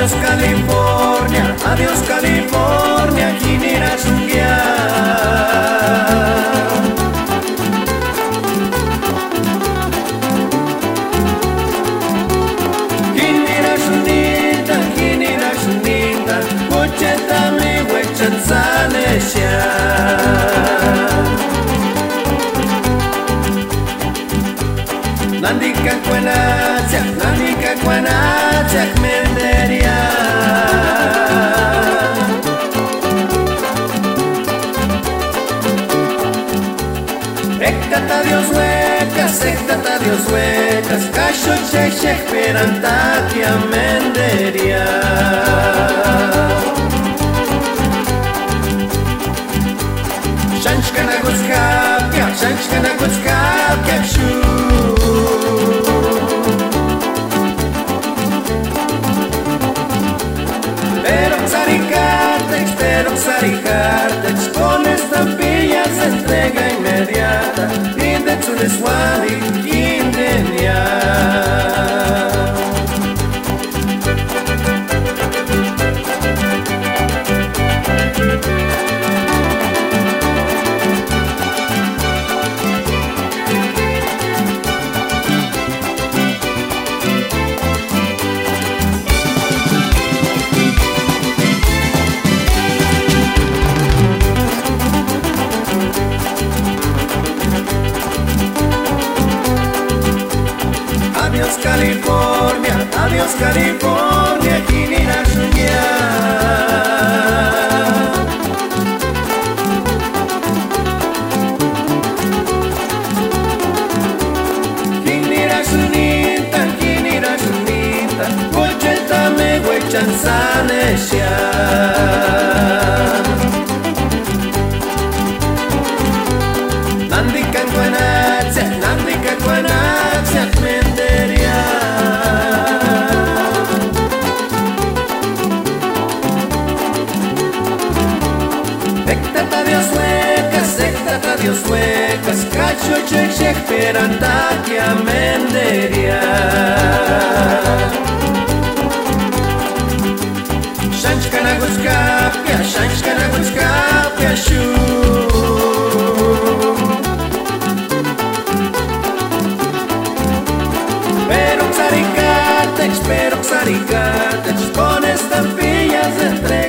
Adiós California, adiós California, ¿quién irá a sunguear? ¿Quién irá a sunita, quién irá a sunita? Cocheta mi huechan sanesha. Nandika kwanachak menderia. Ekata Dios huecas, casho chechek perantakia menderia. Shanshkana guskapia shu. Pero Xaricartex con estampillas de entrega inmediata. Inde Tzuliswali, Indenia. Adiós California, ¿quién irá a soñar? ¿Quién irá a sunita, quién irá a sunita? Cocheta me huechan sanesha. Nandika kwanachak menderia. Dios huecas, cacho chechek perantakia menderia. Shanshkana guskapia shu. Pero Xaricartex con estampillas de entrega.